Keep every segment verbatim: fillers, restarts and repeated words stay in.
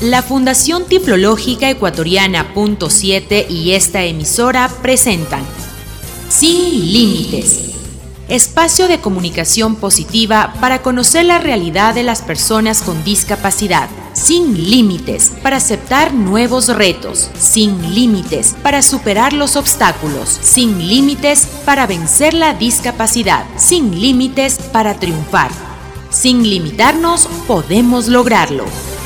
La Fundación Tiflológica Ecuatoriana Punto siete y esta emisora presentan Sin Límites, espacio de comunicación positiva para conocer la realidad de las personas con discapacidad. Sin límites para aceptar nuevos retos. Sin límites para superar los obstáculos. Sin límites para vencer la discapacidad. Sin límites para triunfar. Sin limitarnos podemos lograrlo.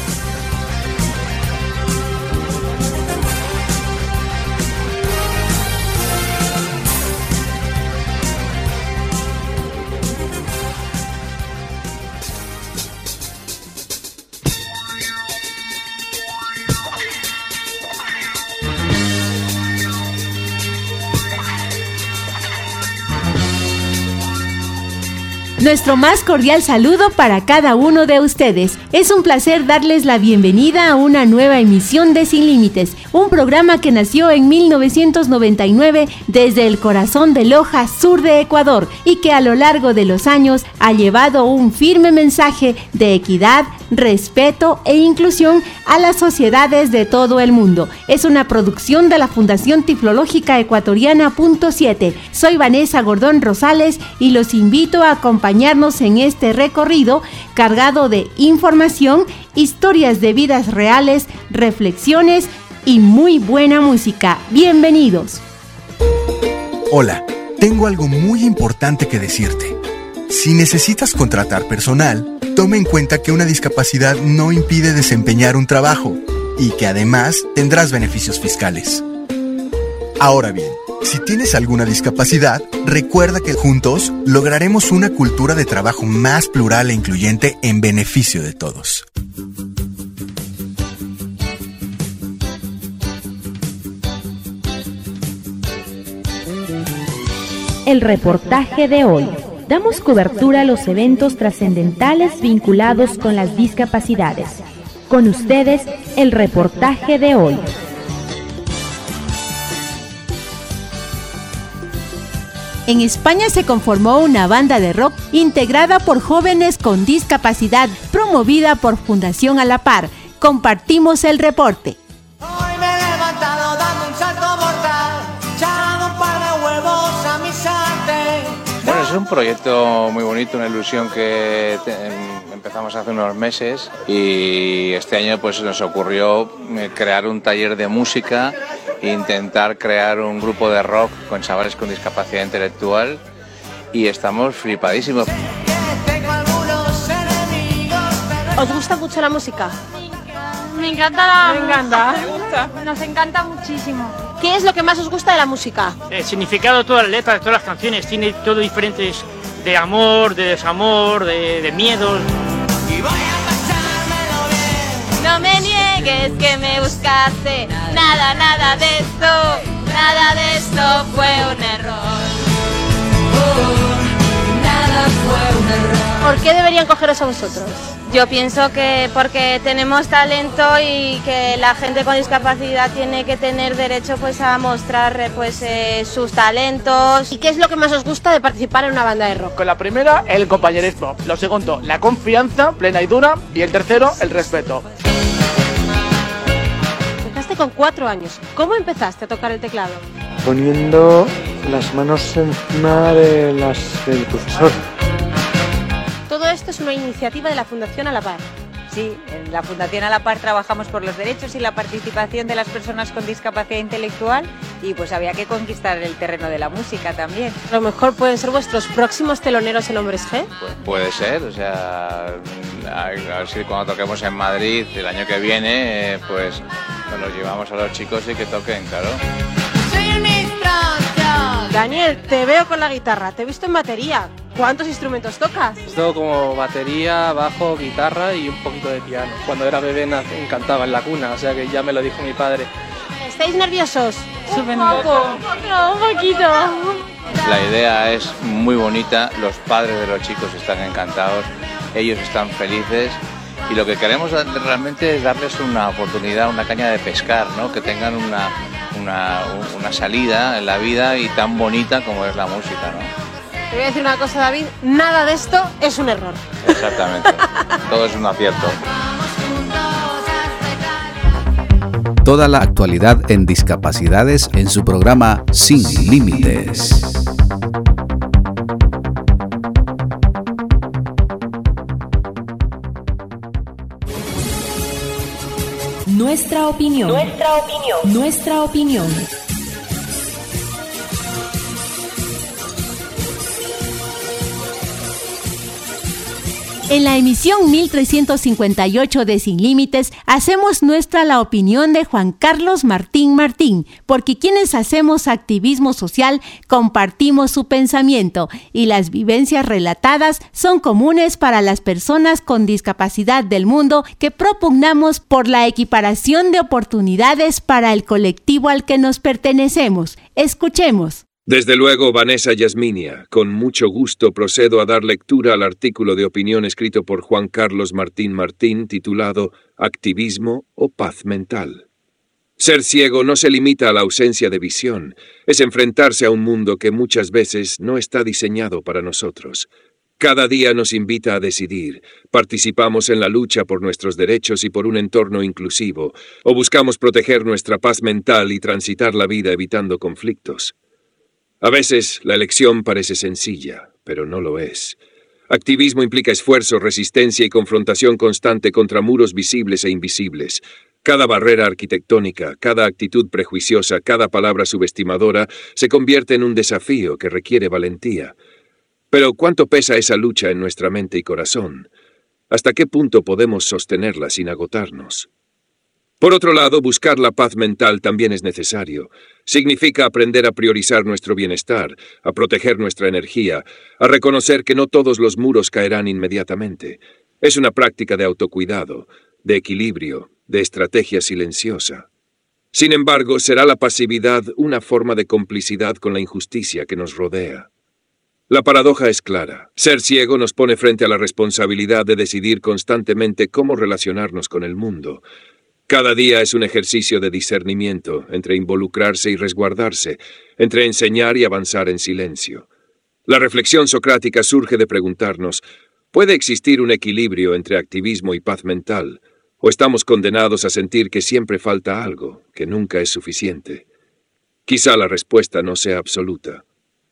Nuestro más cordial saludo para cada uno de ustedes. Es un placer darles la bienvenida a una nueva emisión de Sin Límites, un programa que nació en mil novecientos noventa y nueve desde el corazón de Loja, sur de Ecuador, y que a lo largo de los años ha llevado un firme mensaje de equidad, respeto e inclusión a las sociedades de todo el mundo. Es una producción de la Fundación Tiflológica Ecuatoriana Punto siete. Soy Vanessa Gordón Rosales y los invito a acompañarnos en este recorrido cargado de información, historias de vidas reales, reflexiones y muy buena música. Bienvenidos. Hola, tengo algo muy importante que decirte. Si necesitas contratar personal, toma en cuenta que una discapacidad no impide desempeñar un trabajo y que además tendrás beneficios fiscales. Ahora bien, si tienes alguna discapacidad, recuerda que juntos lograremos una cultura de trabajo más plural e incluyente en beneficio de todos. El reportaje de hoy. Damos cobertura a los eventos trascendentales vinculados con las discapacidades. Con ustedes, el reportaje de hoy. En España se conformó una banda de rock integrada por jóvenes con discapacidad, promovida por Fundación A la Par. Compartimos el reporte. Hoy me he levantado dando un salto mortal, echando un par de huevos a mi sartén. Bueno, es un proyecto muy bonito, una ilusión que te, empezamos hace unos meses y este año pues nos ocurrió crear un taller de música e intentar crear un grupo de rock con chavales con discapacidad intelectual y estamos flipadísimos. ¿Os gusta mucho la música? Me encanta la Me encanta. Me gusta. Nos encanta muchísimo. ¿Qué es lo que más os gusta de la música? El significado de todas las letras, de todas las canciones, tiene todo diferentes de amor, de desamor, de, de miedos. Y voy a pasármelo bien. No me niegues que me buscaste. Nada, nada de esto, nada de esto fue un error. Oh, nada fue un error. ¿Por qué deberían cogeros a vosotros? Yo pienso que porque tenemos talento y que la gente con discapacidad tiene que tener derecho pues a mostrar pues eh, sus talentos. ¿Y qué es lo que más os gusta de participar en una banda de rock? Con la primera, el compañerismo. Lo segundo, la confianza plena y dura. Y el tercero, el respeto. Empezaste con cuatro años. ¿Cómo empezaste a tocar el teclado? Poniendo las manos encima de las del profesor. Todo esto es una iniciativa de la Fundación A la Par. Sí, en la Fundación A la Par trabajamos por los derechos y la participación de las personas con discapacidad intelectual y pues había que conquistar el terreno de la música también. A lo mejor pueden ser vuestros próximos teloneros en Hombres G. Pues puede ser, o sea, a ver si cuando toquemos en Madrid el año que viene, pues nos los llevamos a los chicos y que toquen, claro. Daniel, te veo con la guitarra, te he visto en batería. ¿Cuántos instrumentos tocas? Esto como batería, bajo, guitarra y un poquito de piano. Cuando era bebé me cantaba en la cuna, o sea que ya me lo dijo mi padre. ¿Estáis nerviosos? Súper nervioso. No, un poquito. La idea es muy bonita, los padres de los chicos están encantados, ellos están felices y lo que queremos realmente es darles una oportunidad, una caña de pescar, ¿no? Que tengan una, una, una salida en la vida y tan bonita como es la música, ¿no? Te voy a decir una cosa, David, nada de esto es un error. Exactamente, todo es un acierto. Toda la actualidad en discapacidades en su programa Sin Límites. Nuestra opinión. Nuestra opinión. Nuestra opinión. En la emisión mil trescientos cincuenta y ocho de Sin Límites, hacemos nuestra la opinión de Juan Carlos Martín Martín, porque quienes hacemos activismo social compartimos su pensamiento y las vivencias relatadas son comunes para las personas con discapacidad del mundo que propugnamos por la equiparación de oportunidades para el colectivo al que nos pertenecemos. Escuchemos. Desde luego, Vanessa Yasminia, con mucho gusto procedo a dar lectura al artículo de opinión escrito por Juan Carlos Martín Martín titulado Activismo o Paz Mental. Ser ciego no se limita a la ausencia de visión, es enfrentarse a un mundo que muchas veces no está diseñado para nosotros. Cada día nos invita a decidir, participamos en la lucha por nuestros derechos y por un entorno inclusivo, o buscamos proteger nuestra paz mental y transitar la vida evitando conflictos. A veces la elección parece sencilla, pero no lo es. Activismo implica esfuerzo, resistencia y confrontación constante contra muros visibles e invisibles. Cada barrera arquitectónica, cada actitud prejuiciosa, cada palabra subestimadora se convierte en un desafío que requiere valentía. Pero ¿cuánto pesa esa lucha en nuestra mente y corazón? ¿Hasta qué punto podemos sostenerla sin agotarnos? Por otro lado, buscar la paz mental también es necesario. Significa aprender a priorizar nuestro bienestar, a proteger nuestra energía, a reconocer que no todos los muros caerán inmediatamente. Es una práctica de autocuidado, de equilibrio, de estrategia silenciosa. Sin embargo, ¿será la pasividad una forma de complicidad con la injusticia que nos rodea? La paradoja es clara. Ser ciego nos pone frente a la responsabilidad de decidir constantemente cómo relacionarnos con el mundo. Cada día es un ejercicio de discernimiento entre involucrarse y resguardarse, entre enseñar y avanzar en silencio. La reflexión socrática surge de preguntarnos, ¿puede existir un equilibrio entre activismo y paz mental? ¿O estamos condenados a sentir que siempre falta algo, que nunca es suficiente? Quizá la respuesta no sea absoluta.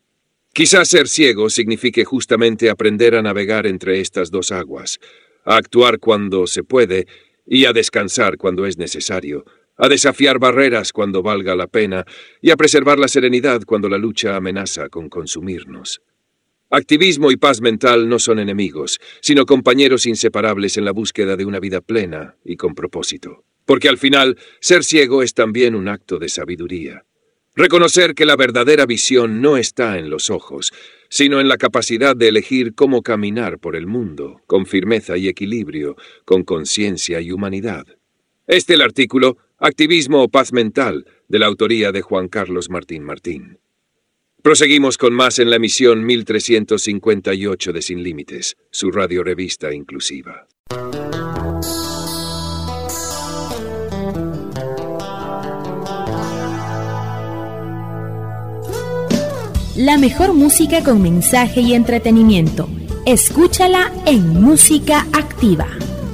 Quizá ser ciego signifique justamente aprender a navegar entre estas dos aguas, a actuar cuando se puede y a descansar cuando es necesario, a desafiar barreras cuando valga la pena y a preservar la serenidad cuando la lucha amenaza con consumirnos. Activismo y paz mental no son enemigos, sino compañeros inseparables en la búsqueda de una vida plena y con propósito. Porque al final, ser ciego es también un acto de sabiduría. Reconocer que la verdadera visión no está en los ojos, sino en la capacidad de elegir cómo caminar por el mundo, con firmeza y equilibrio, con conciencia y humanidad. Este el artículo Activismo o Paz Mental, de la autoría de Juan Carlos Martín Martín. Proseguimos con más en la emisión mil trescientos cincuenta y ocho de Sin Límites, su radiorevista inclusiva. La mejor música con mensaje y entretenimiento. Escúchala en Música Activa.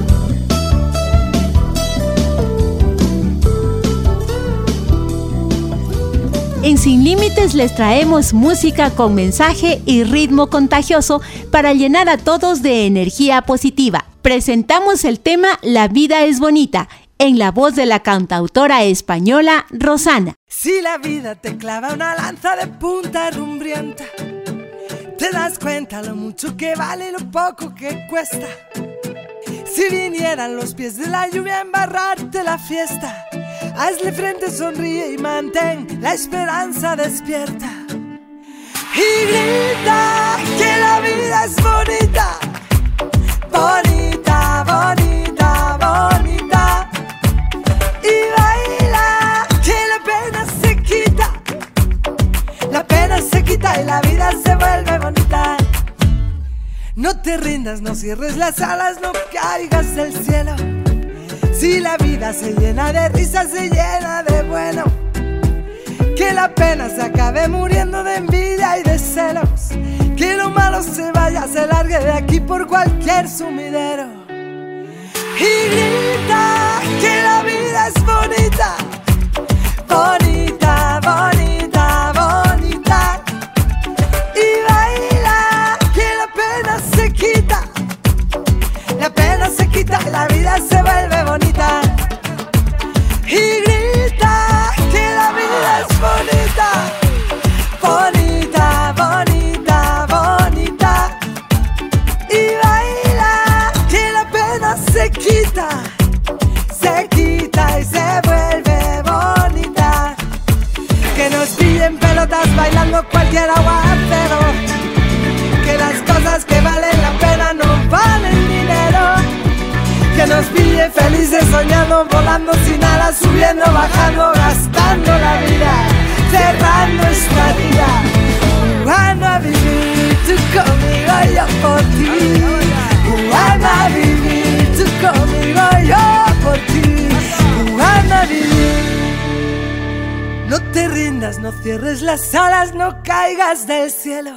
En Sin Límites les traemos música con mensaje y ritmo contagioso para llenar a todos de energía positiva. Presentamos el tema La vida es bonita, en la voz de la cantautora española Rosana. Si la vida te clava una lanza de punta rumbrienta, te das cuenta lo mucho que vale y lo poco que cuesta. Si vinieran los pies de la lluvia a embarrarte la fiesta, hazle frente, sonríe y mantén la esperanza despierta. Y grita que la vida es bonita, bonita, bonita, bonita. Y baila que la pena se quita, la pena se quita y la vida se vuelve bonita. No te rindas, no cierres las alas, no caigas del cielo. Si la vida se llena de risas, se llena de bueno. Que la pena se acabe muriendo de envidia y de celos. Que lo malo se vaya, se largue de aquí por cualquier sumidero. Y grita que la vida es bonita, felices soñando, volando sin alas, subiendo, bajando, gastando la vida, cerrando esta vida, jugando a vivir, tú conmigo, yo por ti, jugando a vivir, tú conmigo, yo por ti, jugando a vivir. No te rindas, no cierres las alas, no caigas del cielo.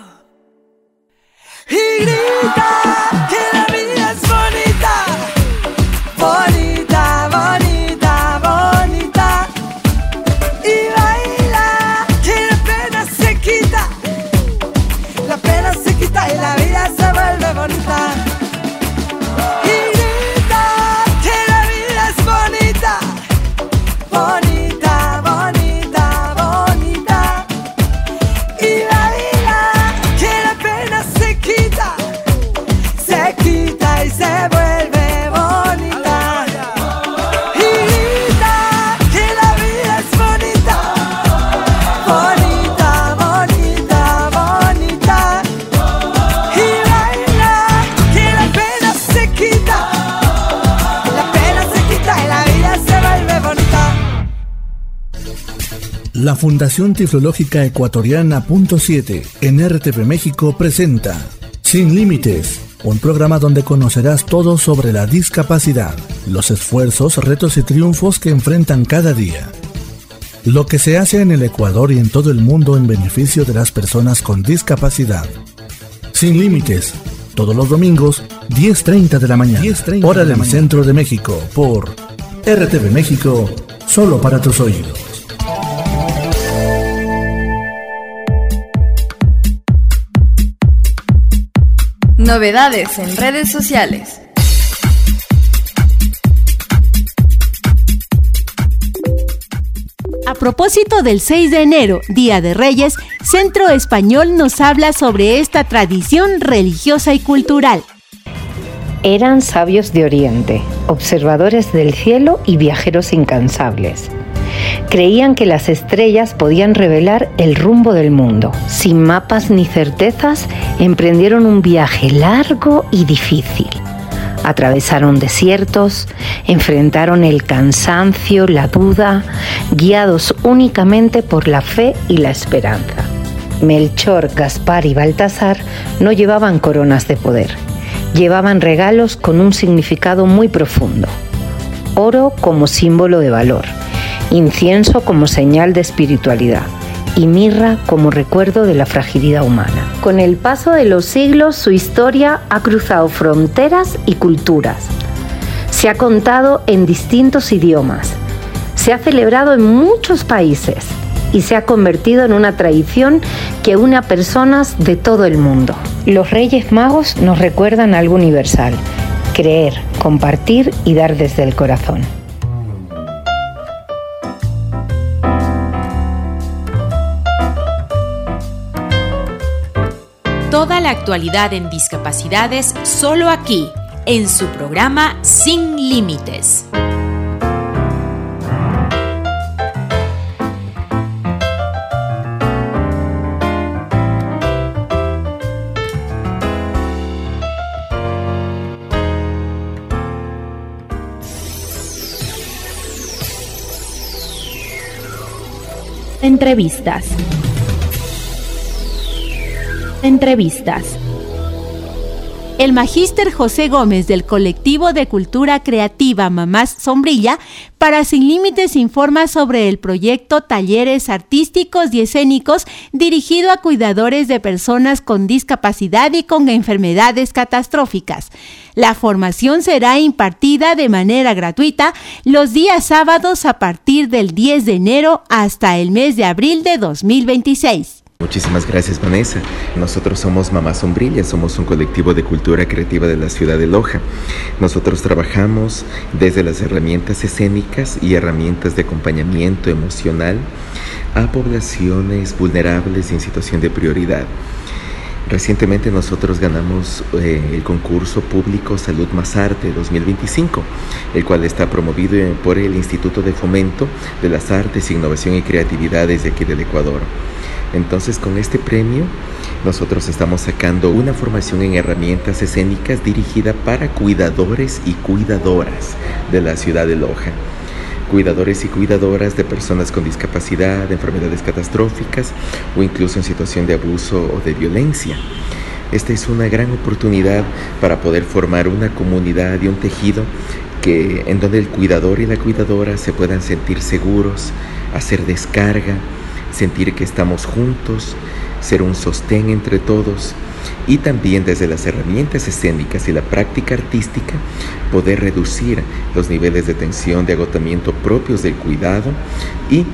Y grita que la vida es bonita, bonita, bonita, bonita. Y baila que la pena se quita, la pena se quita y la vida se vuelve bonita. Y grita que la vida es bonita, bonita, bonita, bonita. Y baila que la pena se quita, se quita y se vuelve bonita. Y grita que la vida es bonita, bonita, bonita, bonita. Y baila que la pena se quita, la pena se quita y la vida se vuelve bonita. La Fundación Tiflológica Ecuatoriana punto siete en R T V México presenta Sin Límites, un programa donde conocerás todo sobre la discapacidad, los esfuerzos, retos y triunfos que enfrentan cada día, lo que se hace en el Ecuador y en todo el mundo en beneficio de las personas con discapacidad. Sin Límites, todos los domingos, diez treinta de la mañana, hora del centro de México, por R T V México, solo para tus oídos. Novedades en redes sociales. A propósito del seis de enero, Día de Reyes, Centro Español nos habla sobre esta tradición religiosa y cultural. Eran sabios de Oriente, observadores del cielo y viajeros incansables. Creían que las estrellas podían revelar el rumbo del mundo. Sin mapas ni certezas, emprendieron un viaje largo y difícil. Atravesaron desiertos, enfrentaron el cansancio, la duda, guiados únicamente por la fe y la esperanza. Melchor, Gaspar y Baltasar no llevaban coronas de poder. Llevaban regalos con un significado muy profundo. Oro como símbolo de valor, incienso como señal de espiritualidad y mirra como recuerdo de la fragilidad humana. Con el paso de los siglos, su historia ha cruzado fronteras y culturas. Se ha contado en distintos idiomas, se ha celebrado en muchos países y se ha convertido en una tradición que une a personas de todo el mundo. Los Reyes Magos nos recuerdan algo universal: creer, compartir y dar desde el corazón. Toda la actualidad en discapacidades solo aquí, en su programa Sin Límites. Entrevistas. Entrevistas. El magíster José Gómez del colectivo de cultura creativa Mamás Sombrilla para Sin Límites informa sobre el proyecto Talleres Artísticos y Escénicos dirigido a cuidadores de personas con discapacidad y con enfermedades catastróficas. La formación será impartida de manera gratuita los días sábados a partir del diez de enero hasta el mes de abril de dos mil veintiséis. Muchísimas gracias, Vanessa. Nosotros somos Mamás Sombrilla, somos un colectivo de cultura creativa de la ciudad de Loja. Nosotros trabajamos desde las herramientas escénicas y herramientas de acompañamiento emocional a poblaciones vulnerables y en situación de prioridad. Recientemente nosotros ganamos eh, el concurso público Salud Más Arte dos mil veinticinco, el cual está promovido por el Instituto de Fomento de las Artes, Innovación y Creatividad desde aquí del Ecuador. Entonces, con este premio, nosotros estamos sacando una formación en herramientas escénicas dirigida para cuidadores y cuidadoras de la ciudad de Loja. Cuidadores y cuidadoras de personas con discapacidad, de enfermedades catastróficas o incluso en situación de abuso o de violencia. Esta es una gran oportunidad para poder formar una comunidad y un tejido que, en donde el cuidador y la cuidadora se puedan sentir seguros, hacer descarga, sentir que estamos juntos, ser un sostén entre todos y también desde las herramientas escénicas y la práctica artística poder reducir los niveles de tensión, de agotamiento propios del cuidado y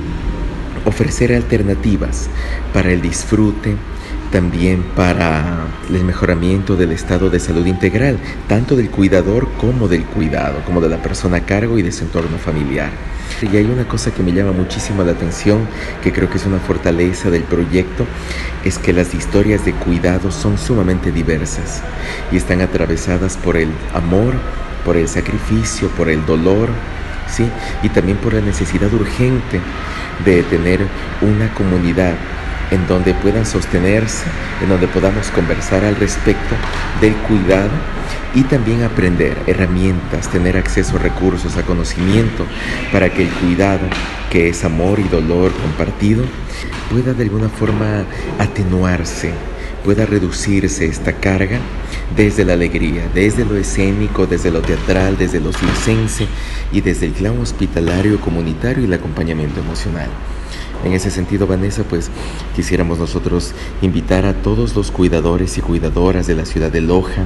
ofrecer alternativas para el disfrute, también para el mejoramiento del estado de salud integral, tanto del cuidador como del cuidado, como de la persona a cargo y de su entorno familiar. Y hay una cosa que me llama muchísimo la atención, que creo que es una fortaleza del proyecto, es que las historias de cuidado son sumamente diversas y están atravesadas por el amor, por el sacrificio, por el dolor, ¿sí? Y también por la necesidad urgente de tener una comunidad en donde puedan sostenerse, en donde podamos conversar al respecto del cuidado y también aprender herramientas, tener acceso a recursos, a conocimiento, para que el cuidado, que es amor y dolor compartido, pueda de alguna forma atenuarse, pueda reducirse esta carga desde la alegría, desde lo escénico, desde lo teatral, desde lo circense y desde el clan hospitalario, comunitario y el acompañamiento emocional. En ese sentido, Vanessa, pues quisiéramos nosotros invitar a todos los cuidadores y cuidadoras de la ciudad de Loja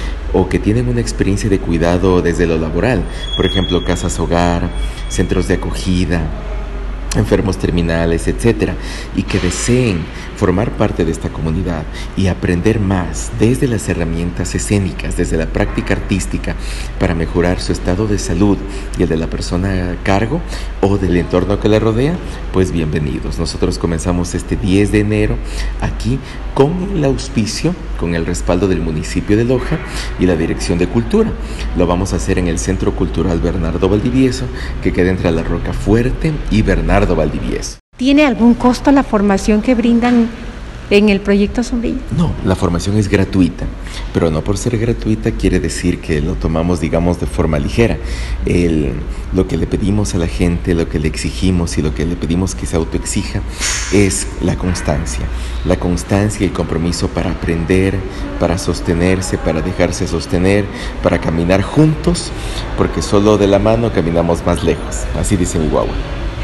o que tienen una experiencia de cuidado desde lo laboral, por ejemplo, casas hogar, centros de acogida, enfermos terminales, etcétera, y que deseen formar parte de esta comunidad y aprender más desde las herramientas escénicas, desde la práctica artística, para mejorar su estado de salud y el de la persona a cargo o del entorno que le rodea, pues bienvenidos. Nosotros comenzamos este diez de enero aquí con el auspicio, con el respaldo del municipio de Loja y la Dirección de Cultura. Lo vamos a hacer en el Centro Cultural Bernardo Valdivieso, que queda entre La Rocafuerte y Bernardo Valdivieso. ¿Tiene algún costo la formación que brindan en el proyecto Sombrilla? No, la formación es gratuita, pero no por ser gratuita quiere decir que lo tomamos, digamos, de forma ligera. El, lo que le pedimos a la gente, lo que le exigimos y lo que le pedimos que se autoexija es la constancia. La constancia y el compromiso para aprender, para sostenerse, para dejarse sostener, para caminar juntos, porque solo de la mano caminamos más lejos. Así dice mi guagua.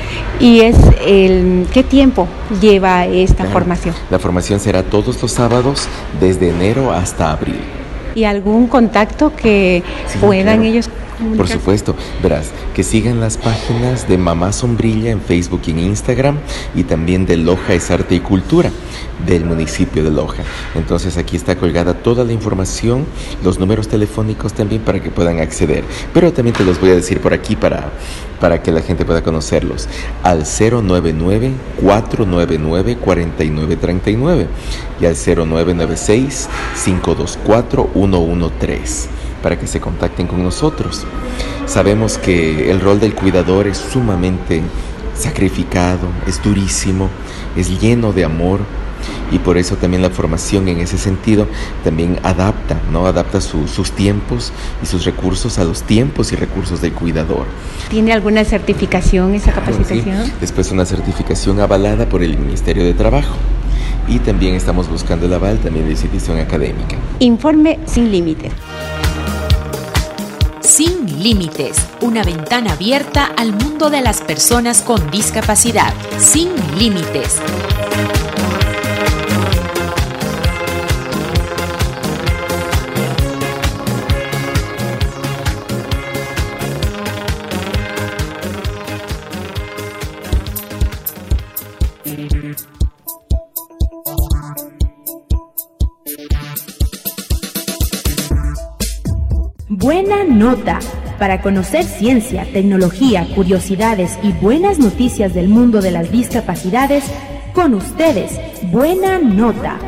¿Y es el qué tiempo lleva esta Claro. formación? La formación será todos los sábados desde enero hasta abril. ¿Y algún contacto que Sí, puedan claro. ellos Por comunicar? supuesto, verás, que sigan las páginas de Mamá Sombrilla en Facebook y en Instagram y también de Loja es Arte y Cultura del municipio de Loja. Entonces aquí está colgada toda la información, los números telefónicos también para que puedan acceder. Pero también te los voy a decir por aquí para, para que la gente pueda conocerlos. Al cero nueve nueve, cuatro nueve nueve, cuatro nueve tres nueve y al cero nueve nueve seis, cinco dos cuatro, uno uno tres. Para que se contacten con nosotros. Sabemos que el rol del cuidador es sumamente sacrificado, es durísimo, es lleno de amor y por eso también la formación en ese sentido también adapta, ¿no? Adapta su, sus tiempos y sus recursos a los tiempos y recursos del cuidador. ¿Tiene alguna certificación esa capacitación? Sí. Después una certificación avalada por el Ministerio de Trabajo y también estamos buscando el aval también de institución académica. Informe Sin Límites. Sin Límites, una ventana abierta al mundo de las personas con discapacidad. Sin Límites. Buena nota. Para conocer ciencia, tecnología, curiosidades y buenas noticias del mundo de las discapacidades, con ustedes, Buena Nota.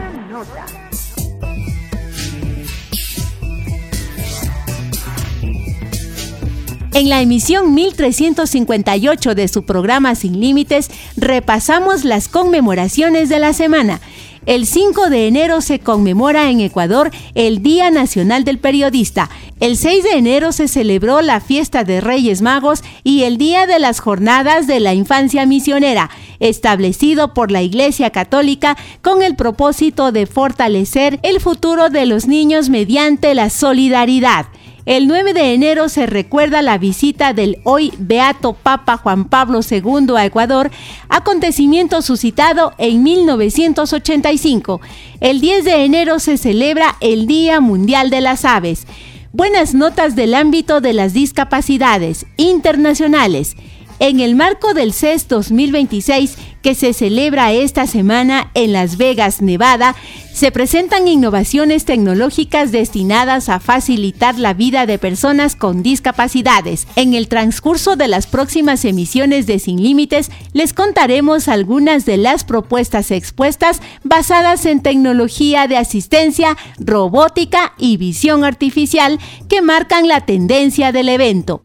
En la emisión mil trescientos cincuenta y ocho de su programa Sin Límites, repasamos las conmemoraciones de la semana. El cinco de enero se conmemora en Ecuador el Día Nacional del Periodista. El seis de enero se celebró la fiesta de Reyes Magos y el Día de las Jornadas de la Infancia Misionera, establecido por la Iglesia Católica con el propósito de fortalecer el futuro de los niños mediante la solidaridad. El nueve de enero se recuerda la visita del hoy beato Papa Juan Pablo segundo a Ecuador, acontecimiento suscitado en mil novecientos ochenta y cinco. El diez de enero se celebra el Día Mundial de las Aves. Buenas notas del ámbito de las discapacidades internacionales. En el marco del C E S dos mil veintiséis, que se celebra esta semana en Las Vegas, Nevada, se presentan innovaciones tecnológicas destinadas a facilitar la vida de personas con discapacidades. En el transcurso de las próximas emisiones de Sin Límites, les contaremos algunas de las propuestas expuestas basadas en tecnología de asistencia, robótica y visión artificial que marcan la tendencia del evento.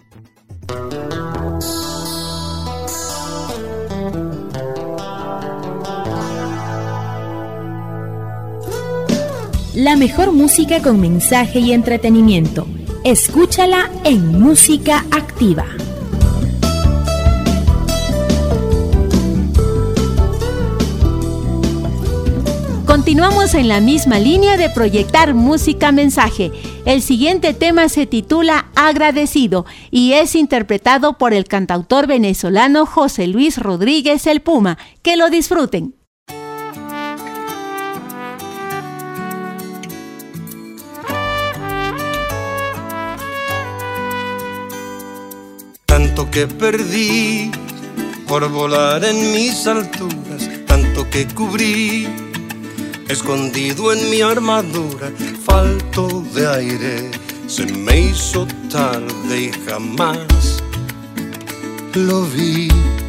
La mejor música con mensaje y entretenimiento. Escúchala en Música Activa. Continuamos en la misma línea de proyectar música-mensaje. El siguiente tema se titula Agradecido y es interpretado por el cantautor venezolano José Luis Rodríguez el Puma. Que lo disfruten. Tanto que perdí por volar en mis alturas, tanto que cubrí, escondido en mi armadura, falto de aire, se me hizo tarde y jamás lo vi.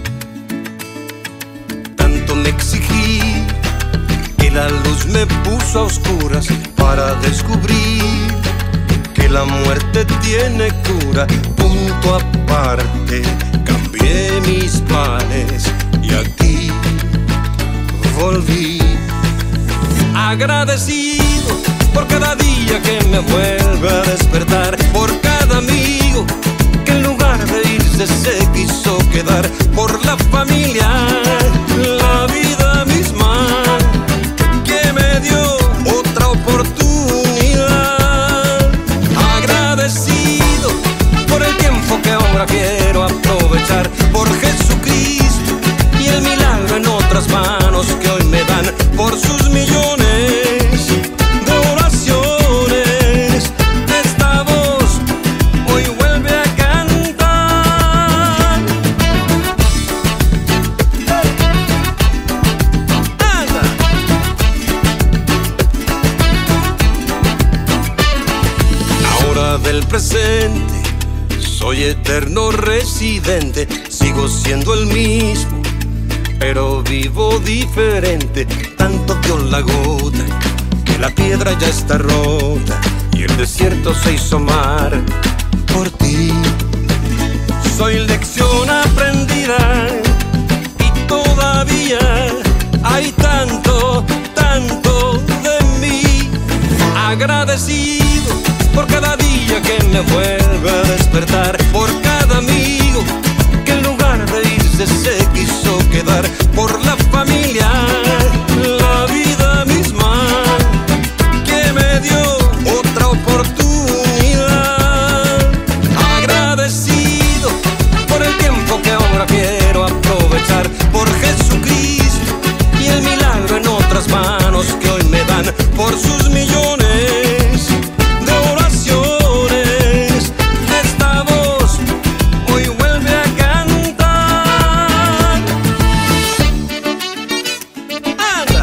Tanto me exigí que la luz me puso a oscuras para descubrir que la muerte tiene cura. Punto aparte, cambié mis planes y aquí volví. Agradecido por cada día que me vuelve a despertar, por cada amigo que en lugar de irse se quiso quedar, por la familia, la vida misma que me dio otra oportunidad. Agradecido por el tiempo que ahora quiero aprovechar, por Jesucristo y el milagro en otras manos que hoy me dan, por sus millones de oraciones. Esta voz hoy vuelve a cantar. ¡Anda! Ahora del presente soy eterno residente, sigo siendo el mismo, pero vivo diferente. Tanto dio la gota que la piedra ya está rota y el desierto se hizo mar por ti. Soy lección aprendida y todavía hay tanto, tanto de mí. Agradecido por cada día que me vuelve a despertar, por cada amigo que en lugar de irse se quiso quedar, por la familia, la vida misma que me dio otra oportunidad. Agradecido por el tiempo que ahora quiero aprovechar, por Jesucristo y el milagro en otras manos que hoy me dan, por sus millones de oraciones. Esta voz hoy vuelve a cantar. ¡Anda!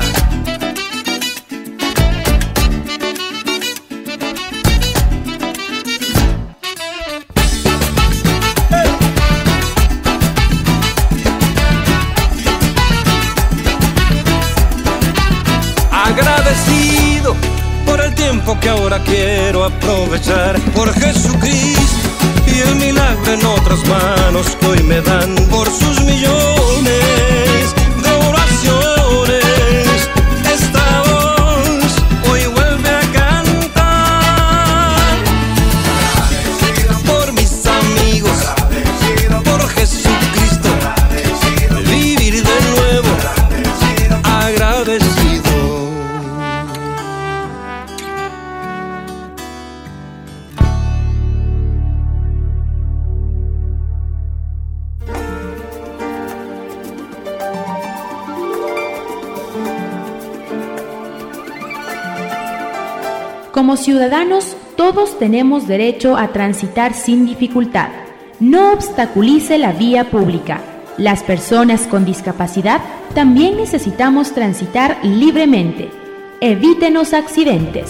Agradecido por el tiempo que ahora quiero aprovechar, por Jesucristo y y el milagro en otras manos que hoy me dan por sus millones de oraciones. Esta voz hoy vuelve a cantar por mis amigos, por Jesucristo, vivir de nuevo agradecido. Como ciudadanos, todos tenemos derecho a transitar sin dificultad. No obstaculice la vía pública. Las personas con discapacidad también necesitamos transitar libremente. Evítenos accidentes.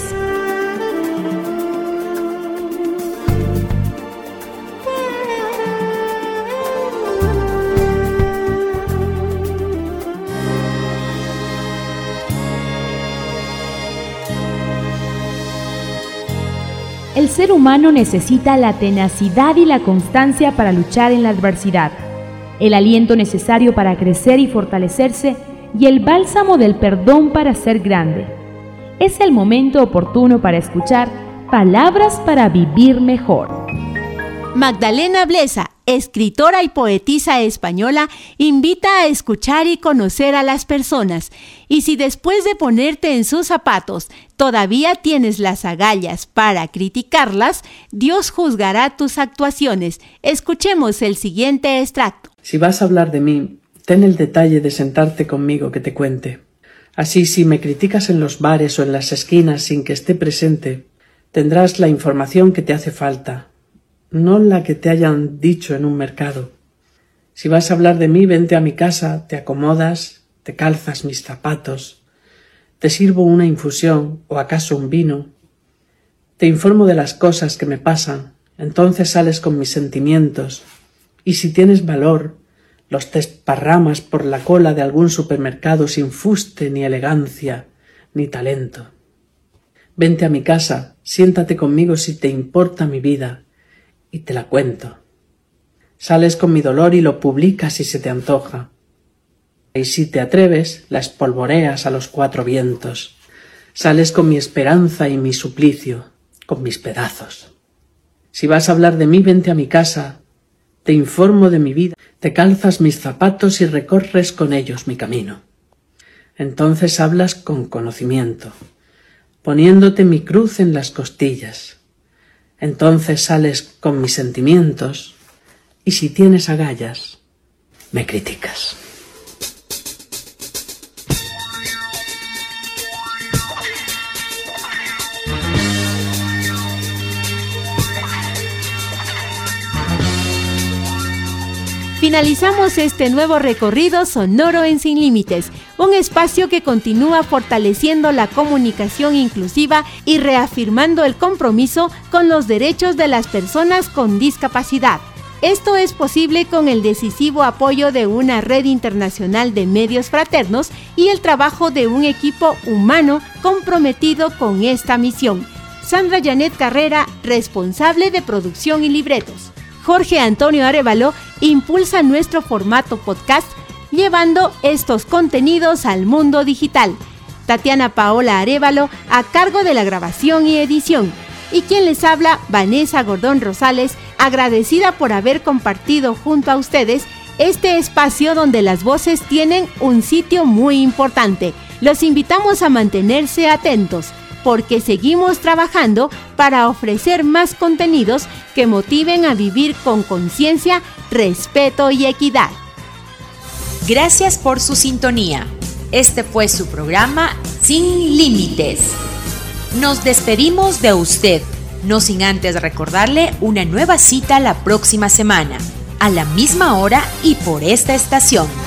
El ser humano necesita la tenacidad y la constancia para luchar en la adversidad, el aliento necesario para crecer y fortalecerse y el bálsamo del perdón para ser grande. Es el momento oportuno para escuchar Palabras para Vivir Mejor. Magdalena Blesa, escritora y poetisa española, invita a escuchar y conocer a las personas. Y si después de ponerte en sus zapatos todavía tienes las agallas para criticarlas, Dios juzgará tus actuaciones. Escuchemos el siguiente extracto. Si vas a hablar de mí, ten el detalle de sentarte conmigo que te cuente. Así, si me criticas en los bares o en las esquinas sin que esté presente, tendrás la información que te hace falta, no la que te hayan dicho en un mercado. Si vas a hablar de mí, vente a mi casa, te acomodas, te calzas mis zapatos, te sirvo una infusión o acaso un vino, te informo de las cosas que me pasan, entonces sales con mis sentimientos, y si tienes valor, los desparramas por la cola de algún supermercado sin fuste ni elegancia ni talento. Vente a mi casa, siéntate conmigo si te importa mi vida, y te la cuento. Sales con mi dolor y lo publicas si se te antoja. Y si te atreves, la espolvoreas a los cuatro vientos. Sales con mi esperanza y mi suplicio, con mis pedazos. Si vas a hablar de mí, vente a mi casa, te informo de mi vida, te calzas mis zapatos y recorres con ellos mi camino. Entonces hablas con conocimiento, poniéndote mi cruz en las costillas. Entonces sales con mis sentimientos y si tienes agallas, me criticas. Finalizamos este nuevo recorrido sonoro en Sin Límites, un espacio que continúa fortaleciendo la comunicación inclusiva y reafirmando el compromiso con los derechos de las personas con discapacidad. Esto es posible con el decisivo apoyo de una red internacional de medios fraternos y el trabajo de un equipo humano comprometido con esta misión. Sandra Janet Carrera, responsable de producción y libretos. Jorge Antonio Arévalo impulsa nuestro formato podcast, llevando estos contenidos al mundo digital. Tatiana Paola Arévalo a cargo de la grabación y edición. Y quien les habla, Vanessa Gordón Rosales, agradecida por haber compartido junto a ustedes este espacio donde las voces tienen un sitio muy importante. Los invitamos a mantenerse atentos, porque seguimos trabajando para ofrecer más contenidos que motiven a vivir con conciencia, respeto y equidad. Gracias por su sintonía. Este fue su programa Sin Límites. Nos despedimos de usted, no sin antes recordarle una nueva cita la próxima semana, a la misma hora y por esta estación.